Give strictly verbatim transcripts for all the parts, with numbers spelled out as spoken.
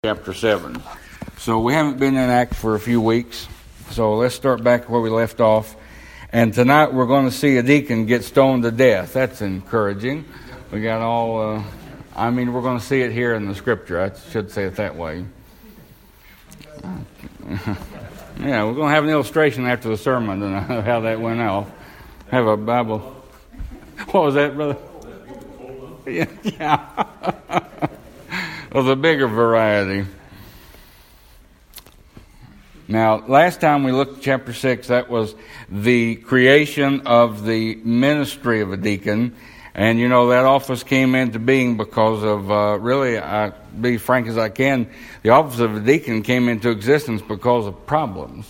Chapter seven. So we haven't been in Acts for a few weeks, so let's start back where we left off. And tonight we're going to see a deacon get stoned to death. That's encouraging. We got all, uh, I mean, we're going to see it here in the scripture. I should say it that way. Yeah, we're going to have an illustration after the sermon on how that went off. Have a Bible. What was that, brother? Yeah. yeah. Of the bigger variety. Now, last time we looked at chapter six, that was the creation of the ministry of a deacon. And, you know, that office came into being because of, uh, really, I'll be frank as I can, the office of a deacon came into existence because of problems.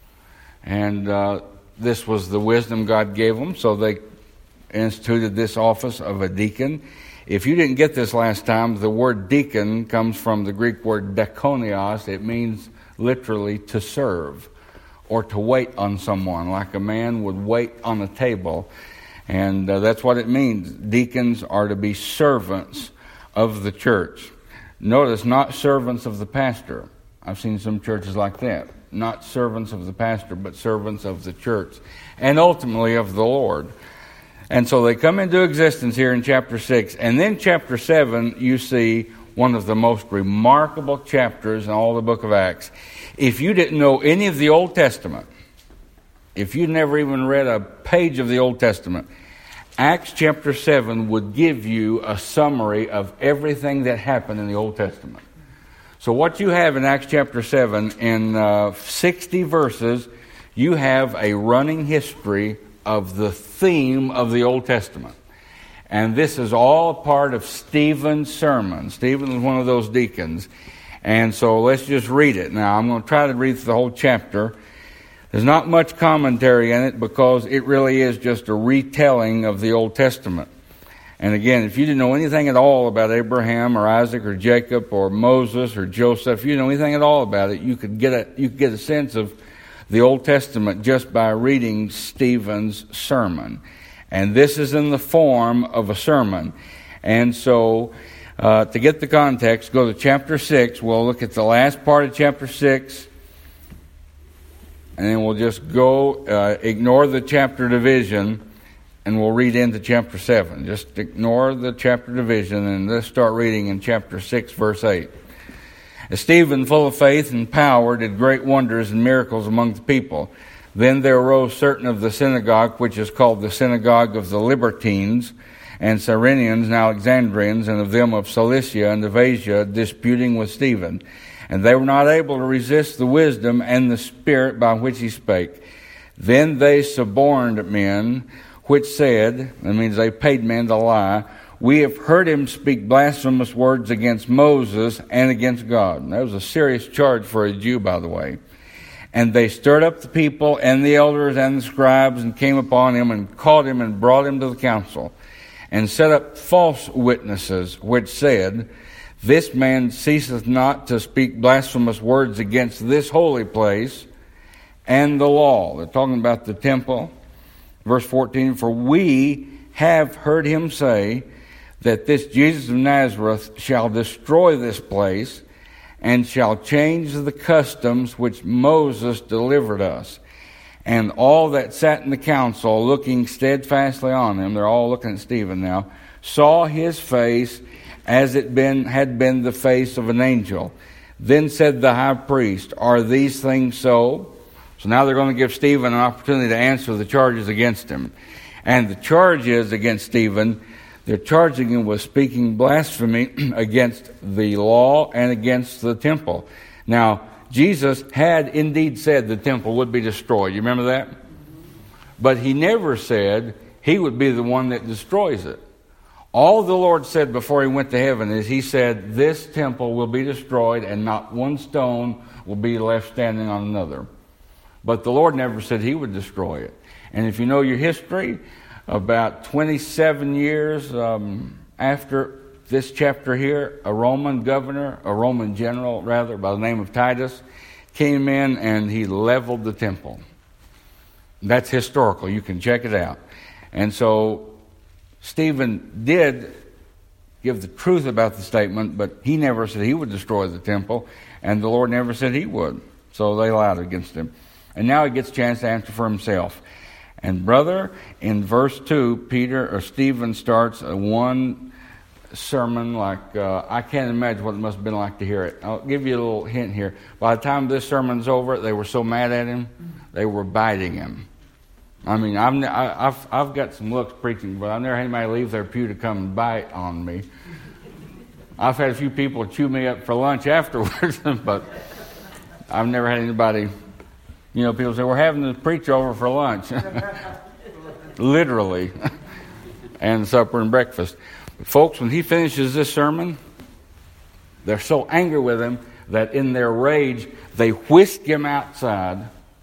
And uh, this was the wisdom God gave them, so they instituted this office of a deacon. If you didn't get this last time, the word deacon comes from the Greek word diakonios. It means literally to serve or to wait on someone, like a man would wait on a table. And uh, that's what it means. Deacons are to be servants of the church. Notice, not servants of the pastor. I've seen some churches like that. Not servants of the pastor, but servants of the church. And ultimately of the Lord. And so they come into existence here in chapter six. And then chapter seven, you see one of the most remarkable chapters in all the book of Acts. If you didn't know any of the Old Testament, if you'd never even read a page of the Old Testament, Acts chapter seven would give you a summary of everything that happened in the Old Testament. So what you have in Acts chapter seven, in uh, sixty verses, you have a running history of the theme of the Old Testament. And this is all a part of Stephen's sermon. Stephen was one of those deacons. And so let's just read it. Now, I'm going to try to read the whole chapter. There's not much commentary in it because it really is just a retelling of the Old Testament. And again, if you didn't know anything at all about Abraham or Isaac or Jacob or Moses or Joseph, if you didn't know anything at all about it, you could get a, you could get a sense of the Old Testament just by reading Stephen's sermon. And this is in the form of a sermon. And so, uh, to get the context, go to chapter six. We'll look at the last part of chapter six. And then we'll just go, uh, ignore the chapter division, and we'll read into chapter seven. Just ignore the chapter division, and let's start reading in chapter six, verse eight. As Stephen, full of faith and power, did great wonders and miracles among the people. Then there arose certain of the synagogue, which is called the synagogue of the Libertines, and Cyrenians and Alexandrians, and of them of Cilicia and of Asia, disputing with Stephen. And they were not able to resist the wisdom and the spirit by which he spake. Then they suborned men, which said, that means they paid men to lie, we have heard him speak blasphemous words against Moses and against God. And that was a serious charge for a Jew, by the way. And they stirred up the people and the elders and the scribes and came upon him and caught him and brought him to the council and set up false witnesses, which said, this man ceaseth not to speak blasphemous words against this holy place and the law. They're talking about the temple. Verse fourteen, for we have heard him say that this Jesus of Nazareth shall destroy this place and shall change the customs which Moses delivered us. And all that sat in the council, looking steadfastly on him, they're all looking at Stephen now, saw his face as it been had been the face of an angel. Then said the high priest, are these things so? So now they're going to give Stephen an opportunity to answer the charges against him. And the charges against Stephen, they're charging him with speaking blasphemy against the law and against the temple. Now, Jesus had indeed said the temple would be destroyed. You remember that? But he never said he would be the one that destroys it. All the Lord said before he went to heaven is he said, this temple will be destroyed and not one stone will be left standing on another. But the Lord never said he would destroy it. And if you know your history, about twenty-seven years um, after this chapter here, a Roman governor, a Roman general rather, by the name of Titus, came in and he leveled the temple. That's historical. You can check it out. And so Stephen did give the truth about the statement, but he never said he would destroy the temple, and the Lord never said he would. So they lied against him. And now he gets a chance to answer for himself. And brother, in verse two, Peter or Stephen starts a one sermon like, uh, I can't imagine what it must have been like to hear it. I'll give you a little hint here. By the time this sermon's over, they were so mad at him, they were biting him. I mean, I've, I've, I've got some looks preaching, but I've never had anybody leave their pew to come and bite on me. I've had a few people chew me up for lunch afterwards, but I've never had anybody, you know, people say, we're having the preacher over for lunch. Literally. And supper and breakfast. But folks, when he finishes this sermon, they're so angry with him that in their rage, they whisk him outside,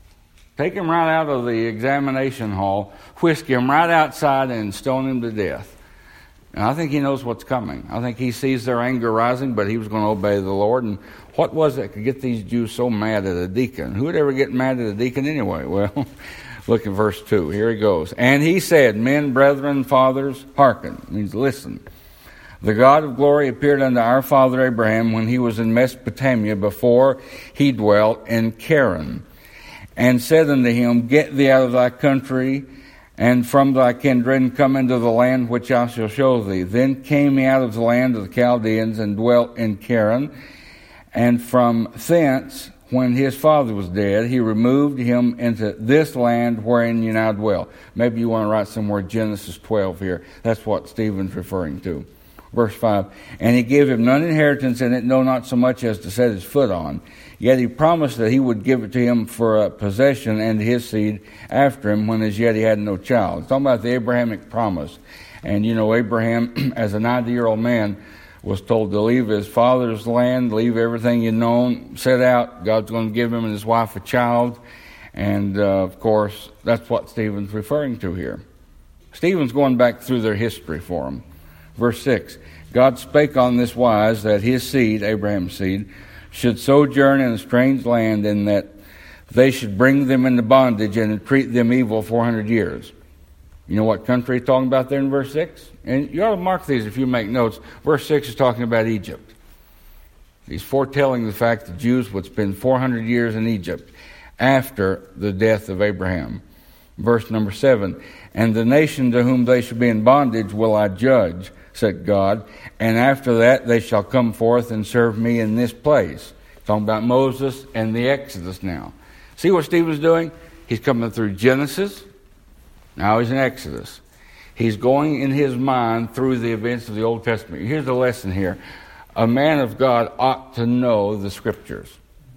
take him right out of the examination hall, whisk him right outside and stone him to death. And I think he knows what's coming. I think he sees their anger rising, but he was going to obey the Lord. And what was it that could get these Jews so mad at a deacon? Who would ever get mad at a deacon anyway? Well, look at verse two. Here he goes. And he said, Men, brethren, fathers, hearken. It means listen. The God of glory appeared unto our father Abraham when he was in Mesopotamia before he dwelt in Charan, and said unto him, Get thee out of thy country and from thy kindred, and come into the land which I shall show thee. Then came he out of the land of the Chaldeans, and dwelt in Charan. And from thence, when his father was dead, he removed him into this land wherein you now dwell. Maybe you want to write somewhere Genesis twelve here. That's what Stephen's referring to. Verse five, And he gave him none inheritance in it, no, not so much as to set his foot on. Yet he promised that he would give it to him for a possession and his seed after him, when as yet he had no child. It's talking about the Abrahamic promise. And you know, Abraham, as a ninety-year-old man, was told to leave his father's land, leave everything he'd known, set out. God's going to give him and his wife a child. And, uh, of course, that's what Stephen's referring to here. Stephen's going back through their history for them. Verse six, God spake on this wise, that his seed, Abraham's seed, should sojourn in a strange land, and that they should bring them into bondage and entreat them evil four hundred years. You know what country he's talking about there in verse six? And you ought to mark these if you make notes. Verse six is talking about Egypt. He's foretelling the fact that Jews would spend four hundred years in Egypt after the death of Abraham. Verse number seven, And the nation to whom they shall be in bondage will I judge, said God, and after that they shall come forth and serve me in this place. Talking about Moses and the Exodus now. See what Stephen's doing? He's coming through Genesis. Now he's in Exodus. He's going in his mind through the events of the Old Testament. Here's the lesson here. A man of God ought to know the Scriptures.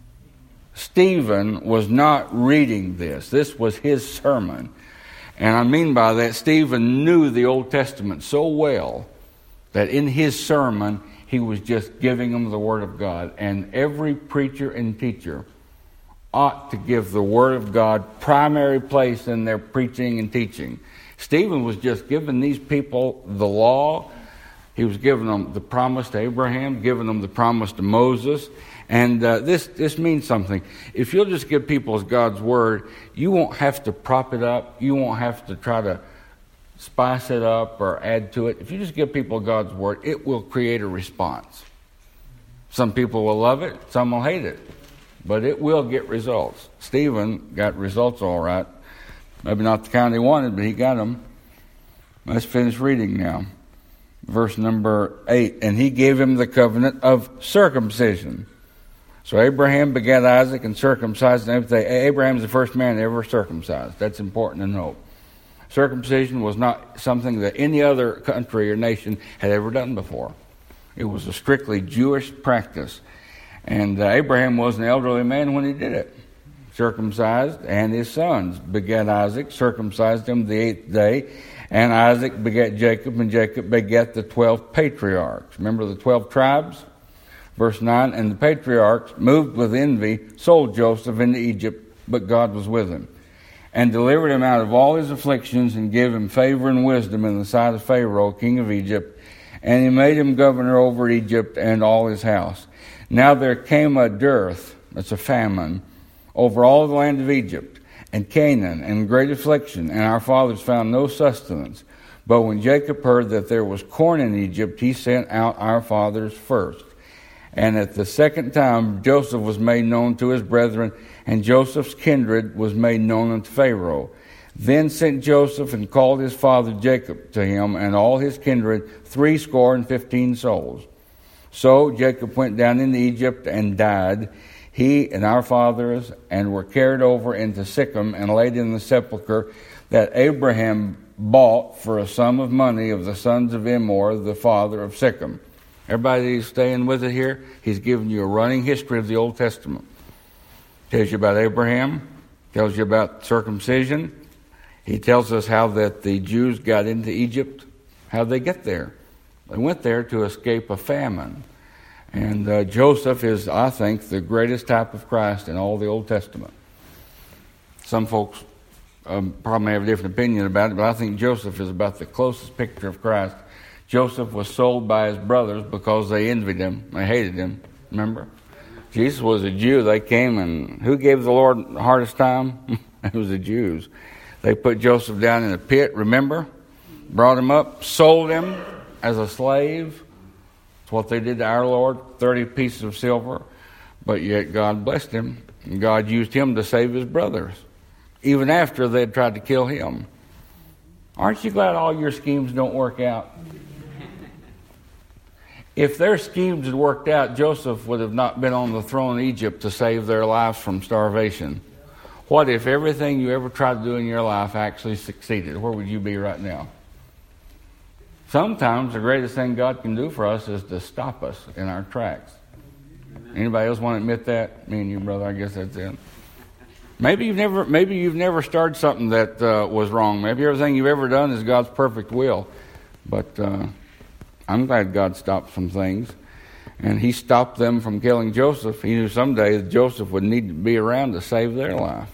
Stephen was not reading this. This was his sermon. And I mean by that, Stephen knew the Old Testament so well that in his sermon, he was just giving them the Word of God. And every preacher and teacher ought to give the Word of God primary place in their preaching and teaching. Stephen was just giving these people the law. He was giving them the promise to Abraham, giving them the promise to Moses. And uh, this, this means something. If you'll just give people God's Word, you won't have to prop it up. You won't have to try to spice it up or add to it. If you just give people God's Word, it will create a response. Some people will love it, some will hate it, but it will get results. Stephen got results all right. Maybe not the kind he wanted, but he got them. Let's finish reading now. Verse number eight, And he gave him the covenant of circumcision. So Abraham begat Isaac and circumcised him. Abraham's the first man ever circumcised. That's important to note. Circumcision was not something that any other country or nation had ever done before. It was a strictly Jewish practice. And uh, Abraham was an elderly man when he did it. Circumcised, and his sons begat Isaac, circumcised him the eighth day. And Isaac begat Jacob, and Jacob begat the twelve patriarchs. Remember the twelve tribes? Verse nine, And the patriarchs, moved with envy, sold Joseph into Egypt, but God was with him, and delivered him out of all his afflictions, and gave him favor and wisdom in the sight of Pharaoh, king of Egypt. And he made him governor over Egypt and all his house. Now there came a dearth, that's a famine, over all the land of Egypt and Canaan, and great affliction, and our fathers found no sustenance. But when Jacob heard that there was corn in Egypt, he sent out our fathers first. And at the second time Joseph was made known to his brethren, and Joseph's kindred was made known unto Pharaoh. Then sent Joseph and called his father Jacob to him, and all his kindred, threescore and fifteen souls. So Jacob went down into Egypt and died, he and our fathers, and were carried over into Shechem and laid in the sepulchre that Abraham bought for a sum of money of the sons of Emor, the father of Shechem. Everybody staying with it here? He's giving you a running history of the Old Testament. Tells you about Abraham, tells you about circumcision. He tells us how that the Jews got into Egypt. How did they get there? They went there to escape a famine. And uh, Joseph is, I think, the greatest type of Christ in all the Old Testament. Some folks um, probably have a different opinion about it, but I think Joseph is about the closest picture of Christ. Joseph was sold by his brothers because they envied him. They hated him. Remember? Jesus was a Jew. They came, and who gave the Lord the hardest time? It was the Jews. They put Joseph down in a pit, remember? Brought him up, sold him as a slave. That's what they did to our Lord, thirty pieces of silver. But yet God blessed him, and God used him to save his brothers, even after they had tried to kill him. Aren't you glad all your schemes don't work out? If their schemes had worked out, Joseph would have not been on the throne in Egypt to save their lives from starvation. What if everything you ever tried to do in your life actually succeeded? Where would you be right now? Sometimes the greatest thing God can do for us is to stop us in our tracks. Anybody else want to admit that? Me and you, brother, I guess that's it. Maybe you've never, maybe you've never started something that uh, was wrong. Maybe everything you've ever done is God's perfect will. But uh, I'm glad God stopped some things. And he stopped them from killing Joseph. He knew someday that Joseph would need to be around to save their life.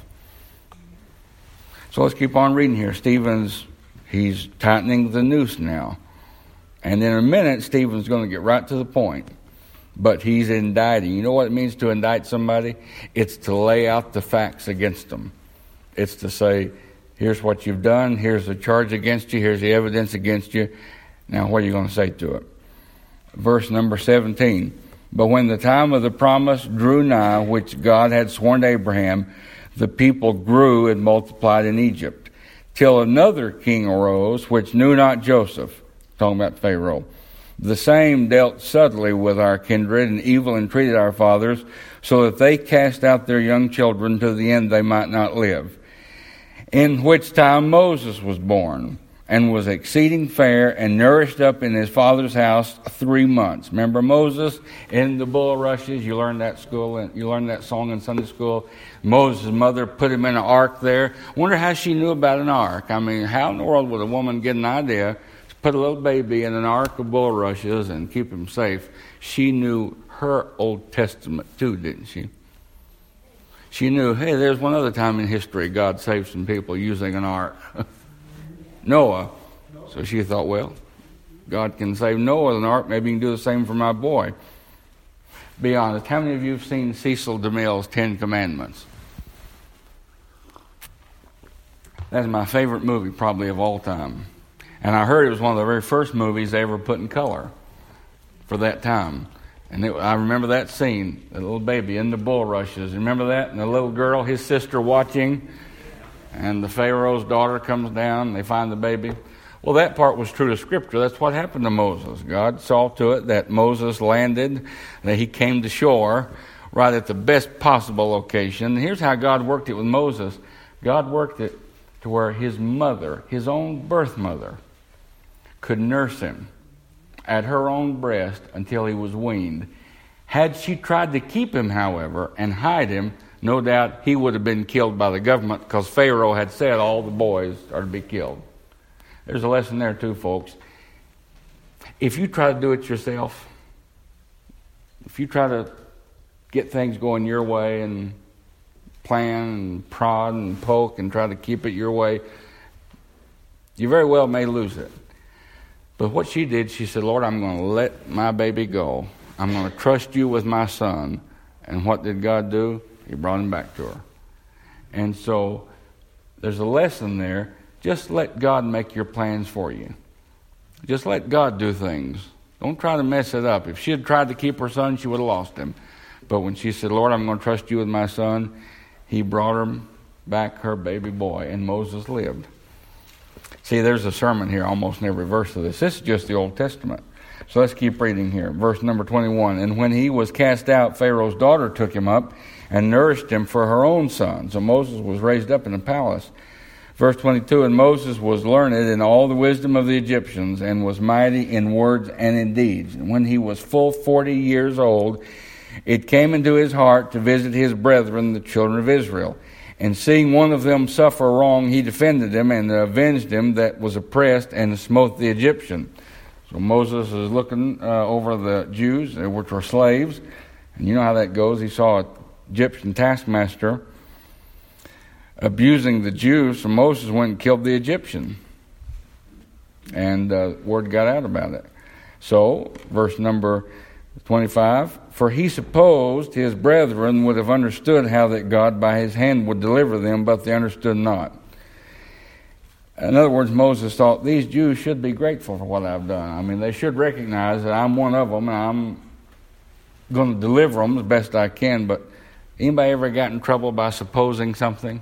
So let's keep on reading here. Stephen's, he's tightening the noose now. And in a minute, Stephen's going to get right to the point. But he's indicting. You know what it means to indict somebody? It's to lay out the facts against them. It's to say, here's what you've done, here's the charge against you, here's the evidence against you. Now, what are you going to say to it? Verse number seventeen. But when the time of the promise drew nigh, which God had sworn to Abraham, the people grew and multiplied in Egypt, till another king arose, which knew not Joseph. Talking about Pharaoh. The same dealt subtly with our kindred, and evil entreated our fathers, so that they cast out their young children to the end they might not live. In which time Moses was born, and was exceeding fair, and nourished up in his father's house three months. Remember Moses in the bulrushes? You learned that school, and you learned that song in Sunday school. Moses' mother put him in an ark there. Wonder how she knew about an ark. I mean, how in the world would a woman get an idea to put a little baby in an ark of bulrushes and keep him safe? She knew her Old Testament too, didn't she? She knew, hey, there's one other time in history God saved some people using an ark. Noah. So she thought, well, God can save Noah with an ark. Maybe he can do the same for my boy. Be honest, how many of you have seen Cecil DeMille's Ten Commandments? That's my favorite movie probably of all time. And I heard it was one of the very first movies they ever put in color for that time. And it, I remember that scene, the little baby in the bulrushes. Remember that? And the little girl, his sister, watching. And the Pharaoh's daughter comes down, and they find the baby. Well, that part was true to Scripture. That's what happened to Moses. God saw to it that Moses landed, that he came to shore right at the best possible location. And here's how God worked it with Moses. God worked it to where his mother, his own birth mother, could nurse him at her own breast until he was weaned. Had she tried to keep him, however, and hide him, no doubt he would have been killed by the government, because Pharaoh had said all the boys are to be killed. There's a lesson there too, folks. If you try to do it yourself, if you try to get things going your way and plan and prod and poke and try to keep it your way, you very well may lose it. But what she did, she said, Lord, I'm going to let my baby go. I'm going to trust you with my son. And what did God do? He brought him back to her. And so there's a lesson there. Just let God make your plans for you. Just let God do things. Don't try to mess it up. If she had tried to keep her son, she would have lost him. But when she said, Lord, I'm going to trust you with my son, he brought her back her baby boy, and Moses lived. See, there's a sermon here almost in every verse of this. This is just the Old Testament. So let's keep reading here. Verse number twenty-one. And when he was cast out, Pharaoh's daughter took him up and nourished him for her own son. So Moses was raised up in a palace. Verse twenty-two. And Moses was learned in all the wisdom of the Egyptians, and was mighty in words and in deeds. And when he was full forty years old, it came into his heart to visit his brethren, the children of Israel. And seeing one of them suffer wrong, he defended him and avenged him that was oppressed, and smote the Egyptian. So Moses is looking uh, over the Jews, which were slaves. And you know how that goes. He saw an Egyptian taskmaster abusing the Jews, so Moses went and killed the Egyptian. And uh, word got out about it. So, verse number twenty-five, for he supposed his brethren would have understood how that God by his hand would deliver them, but they understood not. In other words, Moses thought, these Jews should be grateful for what I've done. I mean, they should recognize that I'm one of them, and I'm going to deliver them as best I can. But anybody ever got in trouble by supposing something?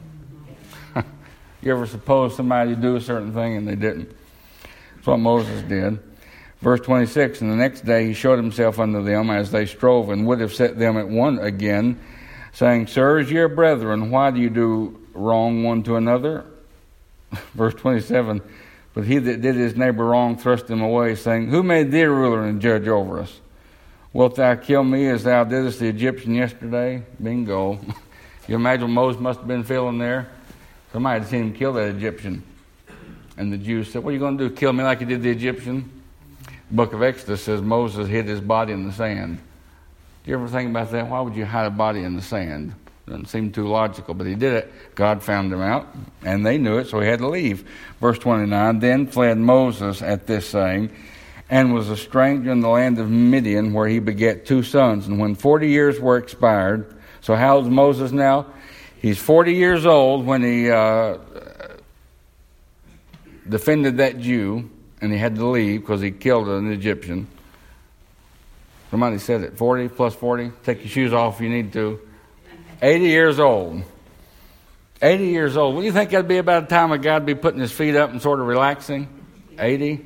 You ever suppose somebody to do a certain thing and they didn't? That's what Moses did. Verse twenty-six, and the next day he showed himself unto them as they strove, and would have set them at one again, saying, Sirs, ye are brethren, why do you do wrong one to another? Verse twenty-seven, but he that did his neighbor wrong thrust him away, saying, Who made thee a ruler and judge over us? Wilt thou kill me as thou didst the Egyptian yesterday? Bingo. You imagine what Moses must have been feeling there? Somebody had seen him kill that Egyptian. And the Jews said, What are you going to do, kill me like you did the Egyptian? The book of Exodus says Moses hid his body in the sand. Do you ever think about that? Why would you hide a body in the sand? Doesn't seem too logical, but he did it. God found him out, and they knew it, so he had to leave. Verse twenty-nine, then fled Moses at this saying, and was a stranger in the land of Midian, where he begat two sons. And when forty years were expired, so how old is Moses now? He's forty years old when he uh, defended that Jew, and he had to leave because he killed an Egyptian. Somebody said it, forty plus forty. Take your shoes off if you need to. eighty years old. eighty years old. What do you think that'd be about the time a guy'd be putting his feet up and sort of relaxing? eighty.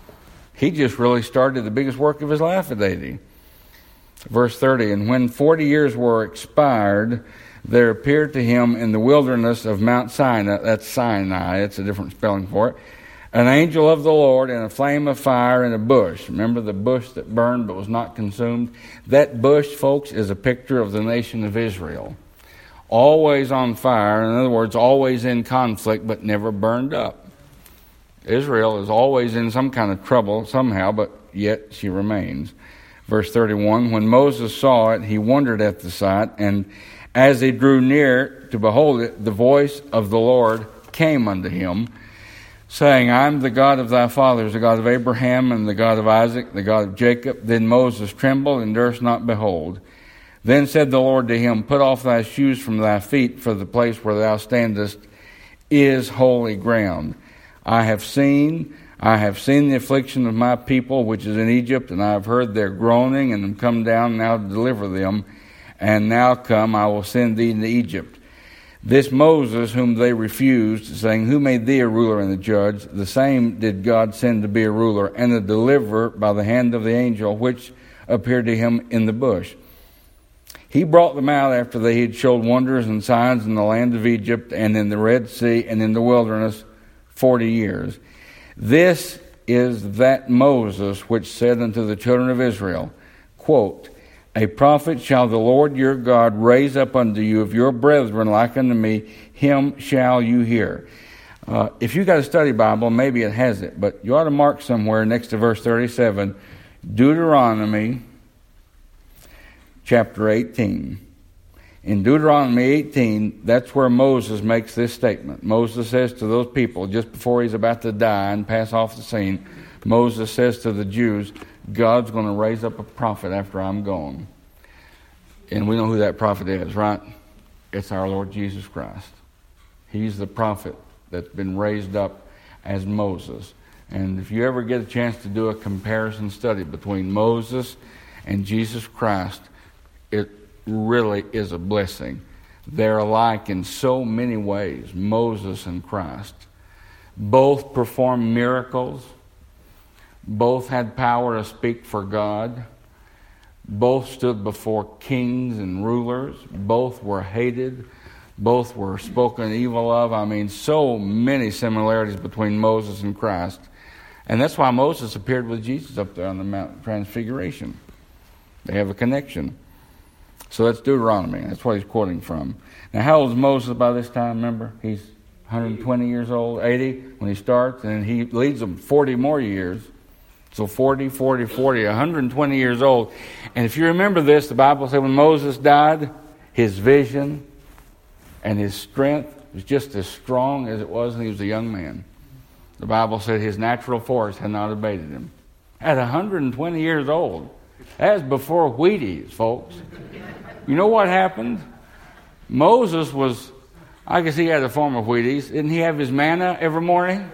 He just really started the biggest work of his life at eighty. Verse thirty, and when forty years were expired, there appeared to him in the wilderness of Mount Sinai, that's Sinai, it's a different spelling for it, an angel of the Lord in a flame of fire in a bush. Remember the bush that burned but was not consumed? That bush, folks, is a picture of the nation of Israel. Always on fire, in other words, always in conflict, but never burned up. Israel is always in some kind of trouble somehow, but yet she remains. Verse thirty-one, when Moses saw it, he wondered at the sight, and as he drew near to behold it, the voice of the Lord came unto him, saying, I am the God of thy fathers, the God of Abraham, and the God of Isaac, the God of Jacob. Then Moses trembled and durst not behold. Then said the Lord to him, Put off thy shoes from thy feet, for the place where thou standest is holy ground. I have seen, I have seen the affliction of my people, which is in Egypt, and I have heard their groaning, and am come down now to deliver them. And now come, I will send thee into Egypt. This Moses, whom they refused, saying, Who made thee a ruler and a judge? The same did God send to be a ruler and a deliverer by the hand of the angel, which appeared to him in the bush. He brought them out after they had showed wonders and signs in the land of Egypt and in the Red Sea and in the wilderness forty years. This is that Moses which said unto the children of Israel, quote, A prophet shall the Lord your God raise up unto you of your brethren like unto me, him shall you hear. Uh, if you got a study Bible, maybe it has it, but you ought to mark somewhere next to verse thirty-seven, Deuteronomy chapter eighteen. In Deuteronomy eighteen, that's where Moses makes this statement. Moses says to those people, just before he's about to die and pass off the scene, Moses says to the Jews, God's going to raise up a prophet after I'm gone. And we know who that prophet is, right? It's our Lord Jesus Christ. He's the prophet that's been raised up as Moses. And if you ever get a chance to do a comparison study between Moses and Jesus Christ, it really is a blessing. They're alike in so many ways, Moses and Christ. Both performed miracles. Both had power to speak for God. Both stood before kings and rulers. Both were hated. Both were spoken evil of. I mean, so many similarities between Moses and Christ. And that's why Moses appeared with Jesus up there on the Mount Transfiguration. They have a connection. So that's Deuteronomy. That's what he's quoting from. Now, how old is Moses by this time? Remember, he's one hundred twenty years old, eighty when he starts, and he leads them forty more years. So forty, forty, forty, one hundred twenty years old. And if you remember this, the Bible said when Moses died, his vision and his strength was just as strong as it was when he was a young man. The Bible said his natural force had not abated him. At one hundred twenty years old. That's before Wheaties, folks. You know what happened? Moses was, I guess he had a form of Wheaties. Didn't he have his manna every morning?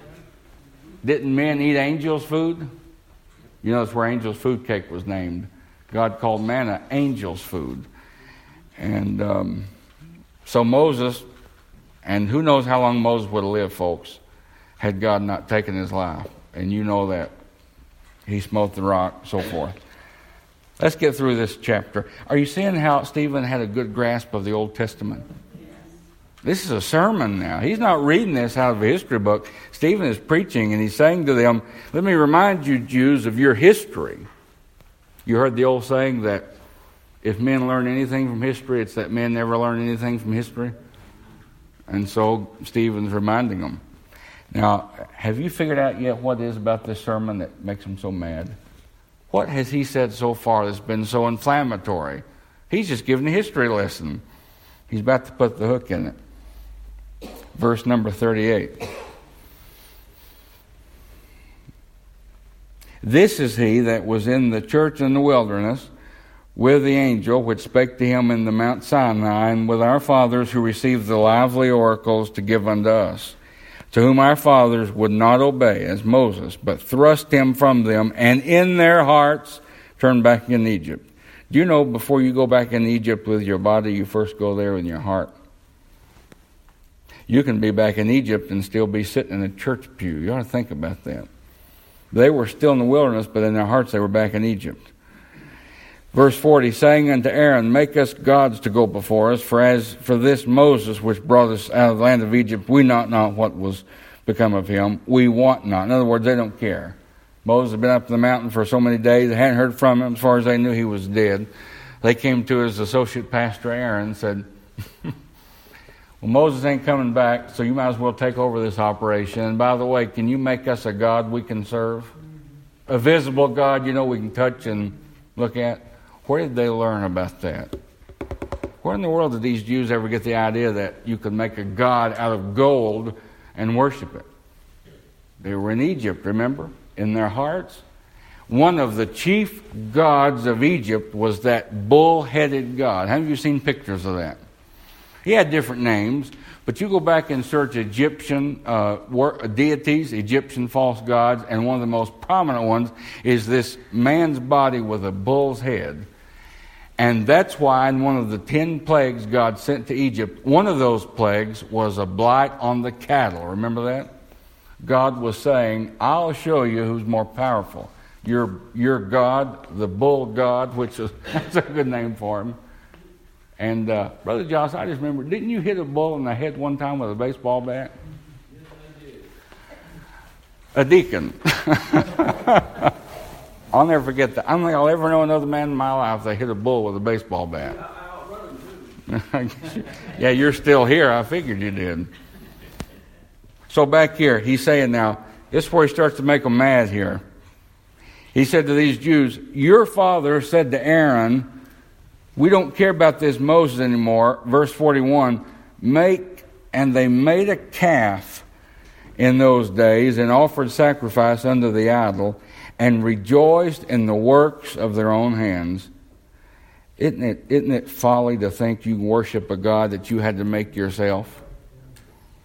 Didn't men eat angels' food? You know, that's where angels' food cake was named. God called manna angels' food. And um, so Moses, and who knows how long Moses would have lived, folks, had God not taken his life. And you know that. He smote the rock, so forth. Let's get through this chapter. Are you seeing how Stephen had a good grasp of the Old Testament? This is a sermon now. He's not reading this out of a history book. Stephen is preaching, and he's saying to them, let me remind you, Jews, of your history. You heard the old saying that if men learn anything from history, it's that men never learn anything from history. And so Stephen's reminding them. Now, have you figured out yet what it is about this sermon that makes him so mad? What has he said so far that's been so inflammatory? He's just giving a history lesson. He's about to put the hook in it. Verse number thirty-eight. This is he that was in the church in the wilderness with the angel which spake to him in the Mount Sinai, and with our fathers who received the lively oracles to give unto us, to whom our fathers would not obey, as Moses, but thrust him from them, and in their hearts turned back in Egypt. Do you know before you go back in Egypt with your body, you first go there with your heart? You can be back in Egypt and still be sitting in a church pew. You ought to think about that. They were still in the wilderness, but in their hearts they were back in Egypt. Verse forty, saying unto Aaron, make us gods to go before us, for as for this Moses which brought us out of the land of Egypt, we know not what was become of him. We want not. In other words, they don't care. Moses had been up the mountain for so many days, they hadn't heard from him. As far as they knew, he was dead. They came to his associate pastor Aaron and said, well, Moses ain't coming back, so you might as well take over this operation. And by the way, can you make us a God we can serve? A visible God, you know, we can touch and look at. Where did they learn about that? Where in the world did these Jews ever get the idea that you could make a god out of gold and worship it? They were in Egypt, remember? In their hearts. One of the chief gods of Egypt was that bull-headed god. Have you seen pictures of that? He had different names, but you go back and search Egyptian uh, deities, Egyptian false gods, and one of the most prominent ones is this man's body with a bull's head. And that's why in one of the ten plagues God sent to Egypt, one of those plagues was a blight on the cattle. Remember that? God was saying, I'll show you who's more powerful. Your, your God, the bull god, which is that's a good name for him. And uh, Brother Josh, I just remember, didn't you hit a bull in the head one time with a baseball bat? Yes, I did. A deacon. I'll never forget that. I don't think I'll ever know another man in my life that hit a bull with a baseball bat. Yeah, you're still here. I figured you did. So back here, he's saying now, this is where he starts to make them mad here. He said to these Jews, your father said to Aaron, we don't care about this Moses anymore. Verse forty-one, make, and they made a calf in those days and offered sacrifice unto the idol and rejoiced in the works of their own hands. Isn't it, isn't it folly to think you worship a God that you had to make yourself?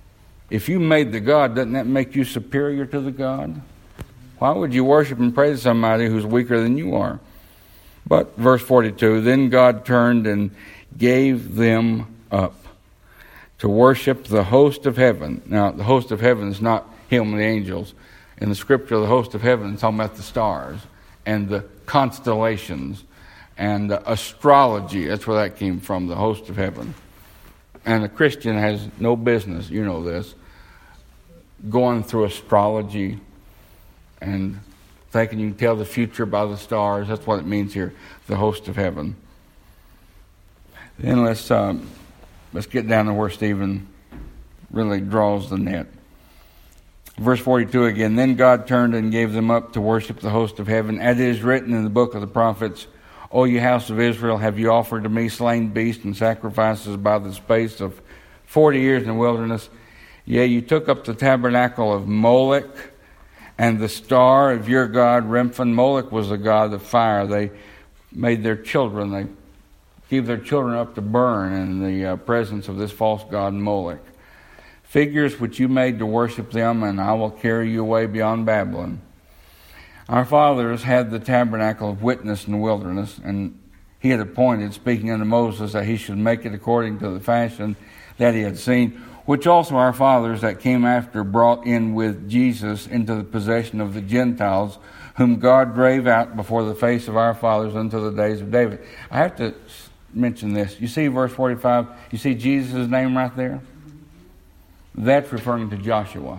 If you made the God, doesn't that make you superior to the God? Why would you worship and praise somebody who's weaker than you are? But verse forty-two, then God turned and gave them up to worship the host of heaven. Now, the host of heaven is not him and the angels. In the scripture, the host of heaven is talking about the stars and the constellations and the astrology. That's where that came from, the host of heaven. And a Christian has no business, you know this, going through astrology and thinking you can tell the future by the stars. That's what it means here, the host of heaven. Then let's um, let's get down to where Stephen really draws the net. Verse forty-two again, then God turned and gave them up to worship the host of heaven. As it is written in the book of the prophets, O you house of Israel, have you offered to me slain beasts and sacrifices by the space of forty years in the wilderness? Yea, you took up the tabernacle of Moloch and the star of your god Remphan. Moloch was the god of fire. They made their children, they gave their children up to burn in the uh, presence of this false god Moloch. Figures which you made to worship them, and I will carry you away beyond Babylon. Our fathers had the tabernacle of witness in the wilderness, and he had appointed, speaking unto Moses, that he should make it according to the fashion that he had seen, which also our fathers that came after brought in with Jesus into the possession of the Gentiles, whom God drave out before the face of our fathers unto the days of David. I have to mention this. You see verse forty-five, you see Jesus' name right there? That's referring to Joshua.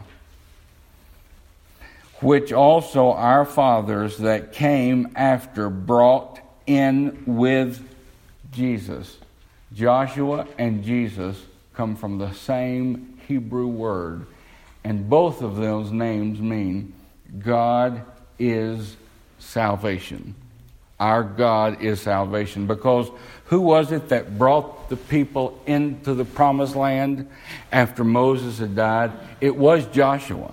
Which also our fathers that came after brought in with Jesus. Joshua and Jesus come from the same Hebrew word. And both of those names mean God is salvation. Our God is salvation. Because who was it that brought the people into the promised land after Moses had died? It was Joshua.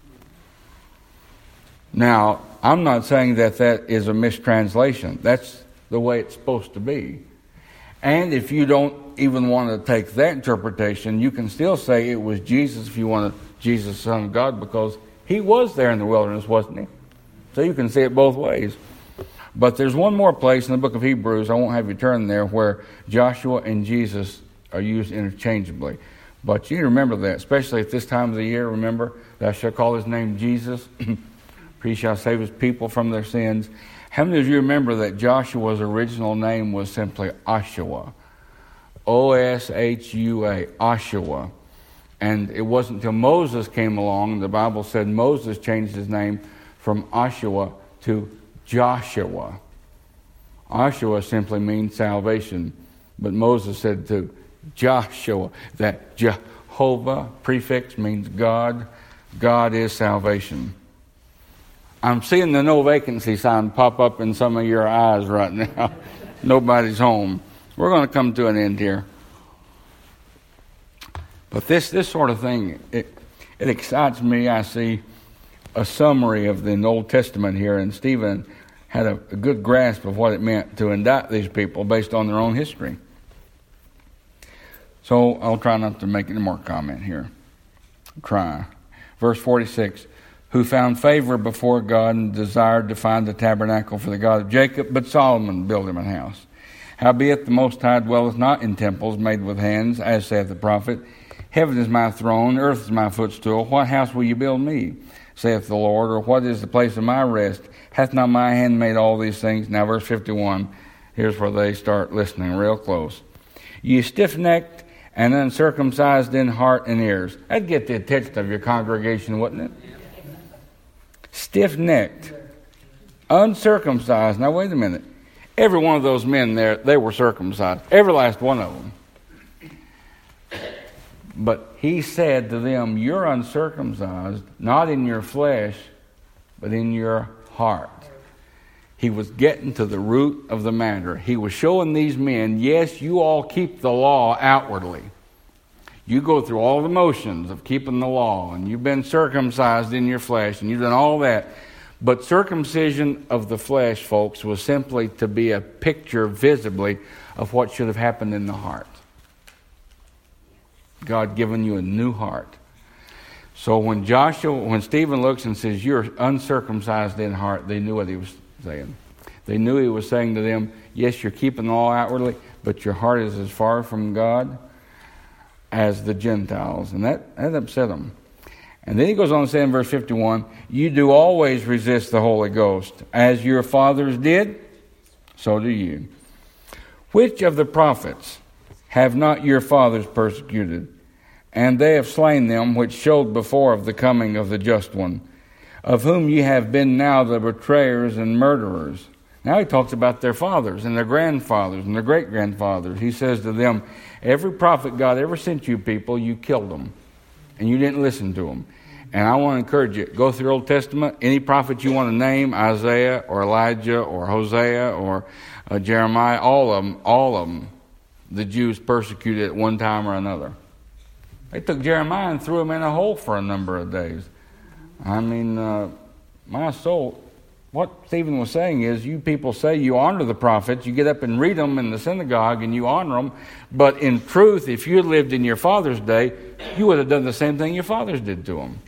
Now, I'm not saying that that is a mistranslation. That's the way it's supposed to be. And if you don't even want to take that interpretation, you can still say it was Jesus if you want to, Jesus, Son of God, because he was there in the wilderness, wasn't he? So you can see it both ways. But there's one more place in the book of Hebrews, I won't have you turn there, where Joshua and Jesus are used interchangeably. But you need to remember that, especially at this time of the year. Remember, thou shalt call his name Jesus. He shall save his people from their sins. How many of you remember that Joshua's original name was simply Oshua? O S H U A, Oshua. And it wasn't until Moses came along, the Bible said Moses changed his name from Oshua to Joshua. Oshua simply means salvation. But Moses said to Joshua, that Jehovah prefix means God. God is salvation. I'm seeing the no vacancy sign pop up in some of your eyes right now. Nobody's home. We're going to come to an end here. But this this sort of thing, it, it excites me. I see a summary of the Old Testament here, and Stephen had a, a good grasp of what it meant to indict these people based on their own history. So I'll try not to make any more comment here. Try. Verse forty-six. Who found favor before God and desired to find the tabernacle for the God of Jacob, but Solomon built him an house. Howbeit the Most High dwelleth not in temples made with hands, as saith the prophet. Heaven is my throne, earth is my footstool. What house will you build me, saith the Lord? Or what is the place of my rest? Hath not my hand made all these things? Now verse fifty-one, here's where they start listening real close. Ye stiff-necked and uncircumcised in heart and ears. That'd get the attention of your congregation, wouldn't it? Stiff-necked, uncircumcised. Now, wait a minute. Every one of those men there, they were circumcised. Every last one of them. But he said to them, you're uncircumcised, not in your flesh, but in your heart. He was getting to the root of the matter. He was showing these men, yes, you all keep the law outwardly. You go through all the motions of keeping the law, and you've been circumcised in your flesh, and you've done all that. But circumcision of the flesh, folks, was simply to be a picture visibly of what should have happened in the heart. God given you a new heart. So when Joshua, when Stephen looks and says, "You're uncircumcised in heart," they knew what he was saying. They knew he was saying to them, yes, you're keeping the law outwardly, but your heart is as far from God as the Gentiles. And that, that upset them. And then he goes on to say in verse fifty-one, you do always resist the Holy Ghost. As your fathers did, so do you. Which of the prophets have not your fathers persecuted? And they have slain them which showed before of the coming of the just one, of whom ye have been now the betrayers and murderers. Now he talks about their fathers and their grandfathers and their great-grandfathers. He says to them, every prophet God ever sent you people, you killed them. And you didn't listen to them. And I want to encourage you, go through the Old Testament. Any prophet you want to name, Isaiah or Elijah or Hosea or uh, Jeremiah, all of them, all of them, the Jews persecuted at one time or another. They took Jeremiah and threw him in a hole for a number of days. I mean, uh, my soul, what Stephen was saying is, you people say you honor the prophets, you get up and read them in the synagogue and you honor them, but in truth, if you had lived in your father's day, you would have done the same thing your fathers did to them.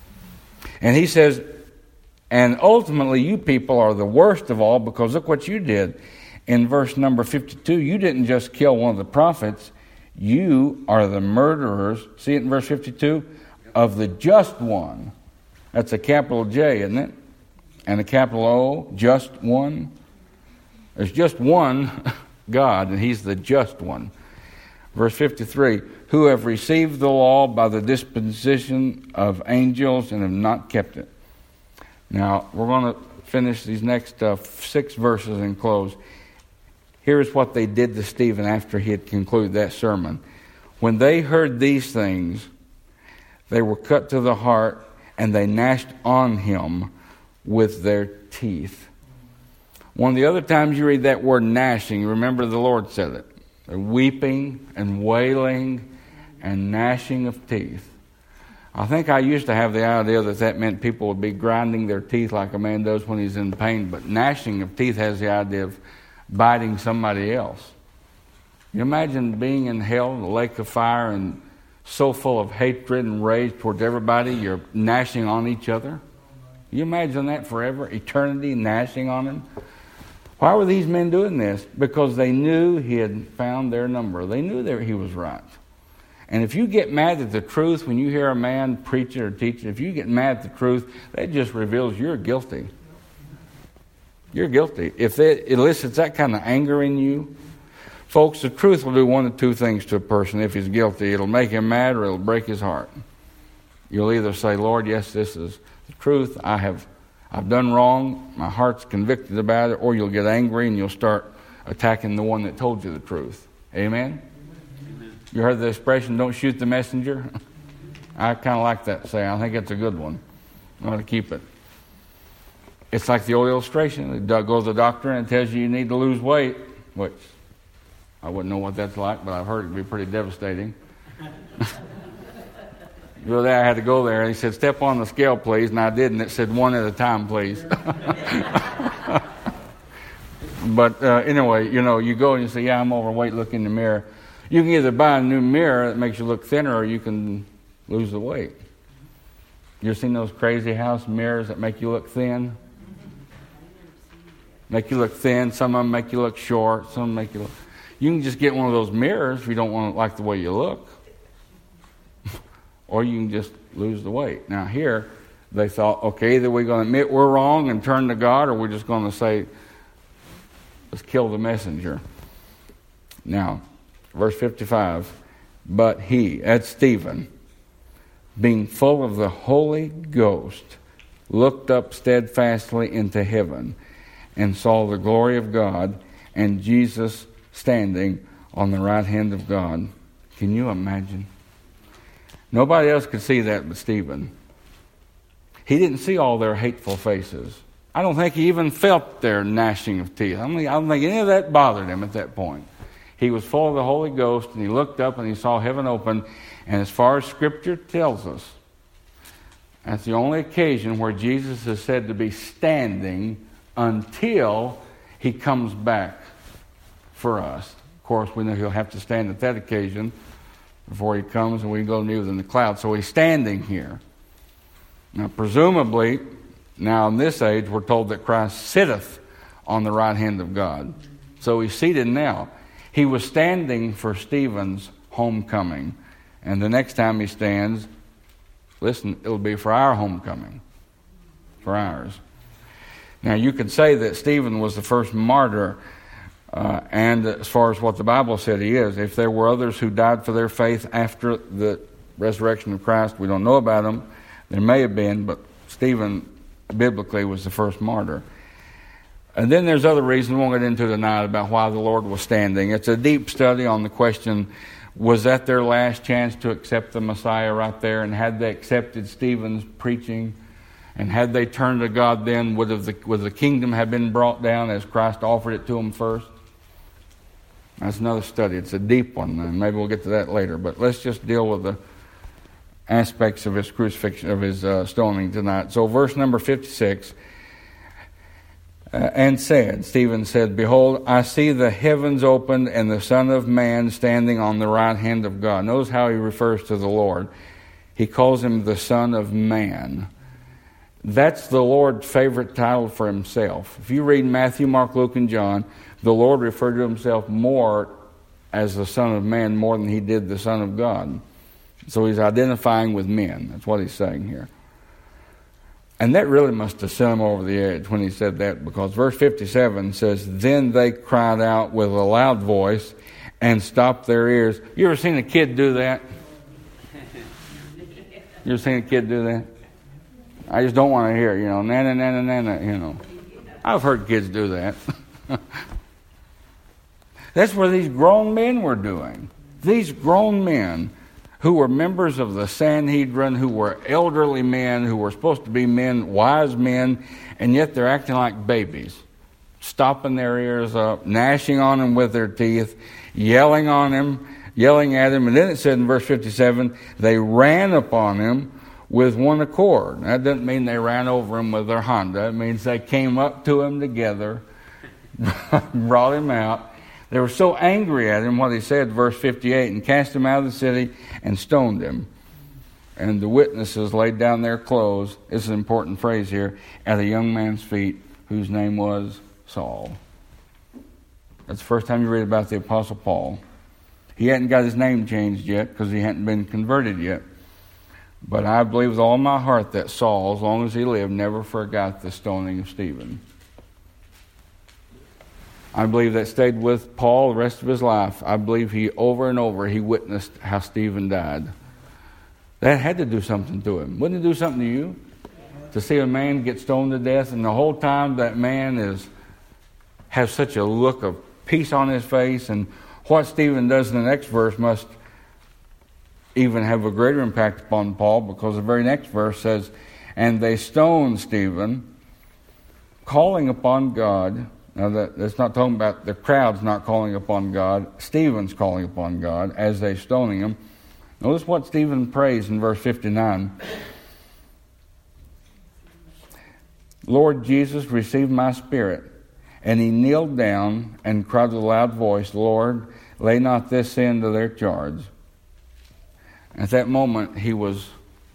And he says, and ultimately you people are the worst of all, because look what you did. In verse number fifty-two, you didn't just kill one of the prophets, you are the murderers, see it in verse fifty-two, of the just one. That's a capital J, isn't it? And a capital O, just one. There's just one God, and he's the just one. Verse fifty-three, who have received the law by the disposition of angels and have not kept it. Now, we're going to finish these next uh, six verses and close. Here's what they did to Stephen after he had concluded that sermon. When they heard these things, they were cut to the heart, and they gnashed on him with their teeth. One of the other times you read that word gnashing, remember the Lord said it. They're weeping and wailing and gnashing of teeth. I think I used to have the idea that that meant people would be grinding their teeth like a man does when he's in pain, but gnashing of teeth has the idea of biting somebody else. You imagine being in hell, the lake of fire, and so full of hatred and rage towards everybody, you're gnashing on each other. You imagine that forever, eternity, gnashing on him? Why were these men doing this? Because they knew he had found their number. They knew that he was right. And if you get mad at the truth when you hear a man preaching or teaching, if you get mad at the truth, that just reveals you're guilty. You're guilty. If it elicits that kind of anger in you, folks, the truth will do one of two things to a person if he's guilty. It'll make him mad or it'll break his heart. You'll either say, Lord, yes, this is the truth. I have I've done wrong. My heart's convicted about it. Or you'll get angry and you'll start attacking the one that told you the truth. Amen? Amen. You heard the expression, don't shoot the messenger? I kind of like that saying. I think it's a good one. I want to keep it. It's like the old illustration. It goes to the doctor and it tells you you need to lose weight, which I wouldn't know what that's like, but I've heard it be pretty devastating. The other day I had to go there, and he said, step on the scale, please, and I did, and it said one at a time, please. But uh, anyway, you know, you go and you say, yeah, I'm overweight, look in the mirror. You can either buy a new mirror that makes you look thinner, or you can lose the weight. You ever seen those crazy house mirrors that make you look thin? Make you look thin, some of them make you look short, some make you look... You can just get one of those mirrors if you don't want to like the way you look. Or you can just lose the weight. Now here, they thought, okay, either we're going to admit we're wrong and turn to God, or we're just going to say, let's kill the messenger. Now, verse fifty-five, but he, that's Stephen, being full of the Holy Ghost, looked up steadfastly into heaven and saw the glory of God and Jesus standing on the right hand of God. Can you imagine? Nobody else could see that but Stephen. He didn't see all their hateful faces. I don't think he even felt their gnashing of teeth. I don't think, I don't think any of that bothered him at that point. He was full of the Holy Ghost, and he looked up and he saw heaven open. And as far as Scripture tells us, that's the only occasion where Jesus is said to be standing until he comes back for us. Of course, we know he'll have to stand at that occasion before he comes and we go near in the cloud. So he's standing here. Now, presumably, now in this age, we're told that Christ sitteth on the right hand of God. So he's seated now. He was standing for Stephen's homecoming. And the next time he stands, listen, it'll be for our homecoming. For ours. Now, you could say that Stephen was the first martyr, uh, and as far as what the Bible said he is, if there were others who died for their faith after the resurrection of Christ, we don't know about them. There may have been, but Stephen, biblically, was the first martyr. And then there's other reasons we won't get into tonight about why the Lord was standing. It's a deep study on the question, was that their last chance to accept the Messiah right there? And had they accepted Stephen's preaching, and had they turned to God then, would, have the, would the kingdom have been brought down as Christ offered it to them first? That's another study. It's a deep one, and maybe we'll get to that later. But let's just deal with the aspects of his crucifixion, of his uh, stoning tonight. So verse number fifty-six, uh, and said, Stephen said, Behold, I see the heavens opened and the Son of Man standing on the right hand of God. Notice how he refers to the Lord. He calls him the Son of Man. That's the Lord's favorite title for himself. If you read Matthew, Mark, Luke, and John, the Lord referred to himself more as the Son of Man more than he did the Son of God. So he's identifying with men. That's what he's saying here. And that really must have sent him over the edge when he said that, because verse fifty-seven says, Then they cried out with a loud voice and stopped their ears. You ever seen a kid do that? You ever seen a kid do that? I just don't want to hear it, you know, nana, nana, nana, you know. I've heard kids do that. That's what these grown men were doing. These grown men who were members of the Sanhedrin, who were elderly men, who were supposed to be men, wise men, and yet they're acting like babies, stopping their ears up, gnashing on him with their teeth, yelling on him, yelling at him. And then it said in verse fifty-seven, they ran upon him with one accord. That doesn't mean they ran over him with their Honda. It means they came up to him together, brought him out. They were so angry at him, what he said, verse fifty-eight, and cast him out of the city and stoned him. And the witnesses laid down their clothes, this is an important phrase here, at a young man's feet, whose name was Saul. That's the first time you read about the Apostle Paul. He hadn't got his name changed yet because he hadn't been converted yet. But I believe with all my heart that Saul, as long as he lived, never forgot the stoning of Stephen. I believe that stayed with Paul the rest of his life. I believe he, over and over, he witnessed how Stephen died. That had to do something to him. Wouldn't it do something to you? To see a man get stoned to death, and the whole time that man is has such a look of peace on his face, and what Stephen does in the next verse must even have a greater impact upon Paul, because the very next verse says, and they stoned Stephen, calling upon God. Now, that, that's not talking about the crowd's not calling upon God. Stephen's calling upon God as they stoning him. Notice what Stephen prays in verse fifty-nine. Lord Jesus, receive my spirit. And he kneeled down and cried with a loud voice, Lord, lay not this sin to their charge. At that moment, he was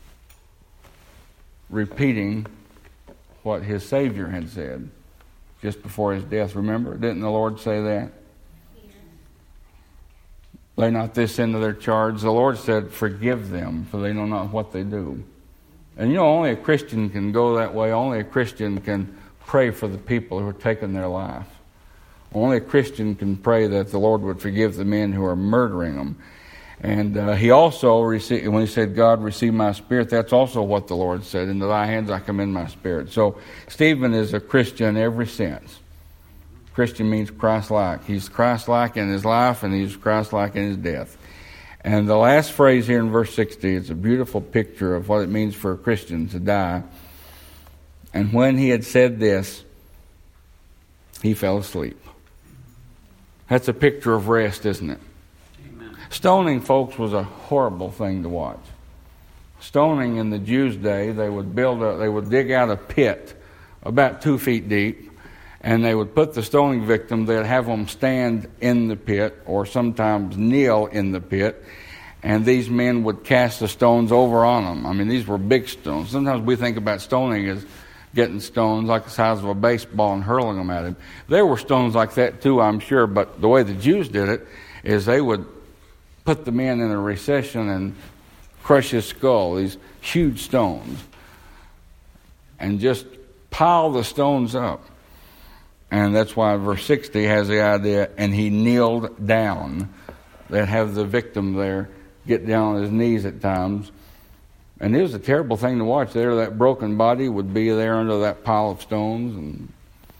repeating what his Savior had said just before his death. Remember, didn't the Lord say that? Yeah. Lay not this sin to their charge. The Lord said, forgive them, for they know not what they do. And you know, only a Christian can go that way. Only a Christian can pray for the people who are taking their life. Only a Christian can pray that the Lord would forgive the men who are murdering them. And uh, he also, received, when he said, God, receive my spirit, that's also what the Lord said. Into thy hands I commend my spirit. So Stephen is a Christian in every sense. Christian means Christ-like. He's Christ-like in his life, and he's Christ-like in his death. And the last phrase here in verse sixty, it's a beautiful picture of what it means for a Christian to die. And when he had said this, he fell asleep. That's a picture of rest, isn't it? Amen. Stoning, folks, was a horrible thing to watch. Stoning in the Jews' day, they would build a, they would dig out a pit about two feet deep, and they would put the stoning victim, they'd have them stand in the pit or sometimes kneel in the pit, and these men would cast the stones over on them. I mean, these were big stones. Sometimes we think about stoning as getting stones like the size of a baseball and hurling them at him. There were stones like that too, I'm sure, but the way the Jews did it is they would put the man in a recession and crush his skull, these huge stones, and just pile the stones up. And that's why verse sixty has the idea, and he kneeled down. They'd have the victim there get down on his knees at times. And it was a terrible thing to watch. There, that broken body would be there under that pile of stones, and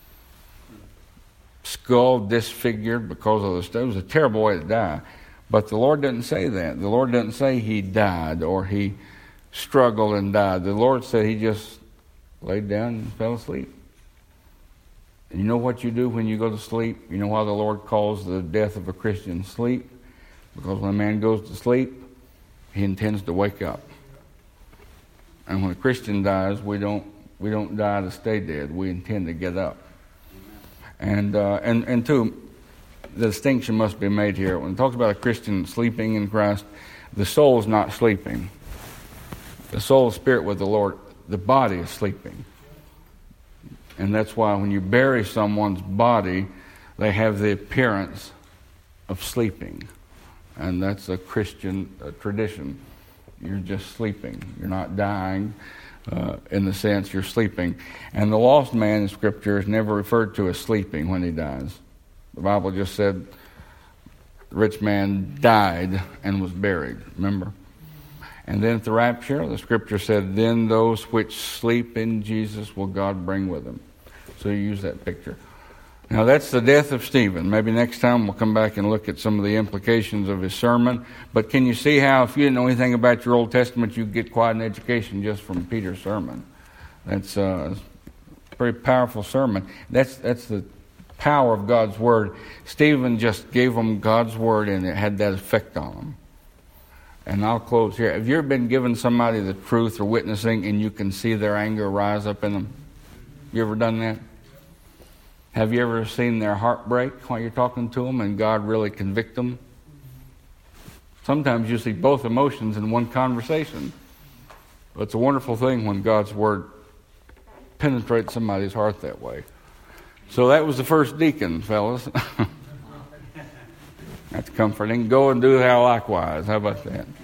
skull disfigured because of the stones. It was a terrible way to die. But the Lord didn't say that. The Lord didn't say he died or he struggled and died. The Lord said he just laid down and fell asleep. And you know what you do when you go to sleep? You know why the Lord calls the death of a Christian sleep? Because when a man goes to sleep, he intends to wake up. And when a Christian dies, we don't we don't die to stay dead. We intend to get up. And uh, and and two, the distinction must be made here. When it talks about a Christian sleeping in Christ, the soul is not sleeping. The soul is spirit with the Lord. The body is sleeping. And that's why when you bury someone's body, they have the appearance of sleeping. And that's a Christian uh, tradition. You're just sleeping. You're not dying uh, in the sense you're sleeping. And the lost man in Scripture is never referred to as sleeping when he dies. The Bible just said the rich man died and was buried. Remember? And then at the rapture, the Scripture said, then those which sleep in Jesus will God bring with him. So you use that picture. Now that's the death of Stephen. Maybe next time we'll come back and look at some of the implications of his sermon. But can you see how if you didn't know anything about your Old Testament, you get quite an education just from Peter's sermon? That's uh, a very powerful sermon. That's that's the power of God's Word. Stephen just gave them God's Word and it had that effect on them. And I'll close here. Have you ever been giving somebody the truth or witnessing and you can see their anger rise up in them? You ever done that? Have you ever seen their heart break while you're talking to them and God really convict them? Sometimes you see both emotions in one conversation. But it's a wonderful thing when God's Word penetrates somebody's heart that way. So that was the first deacon, fellas. That's comforting. Go and do thou likewise. How about that?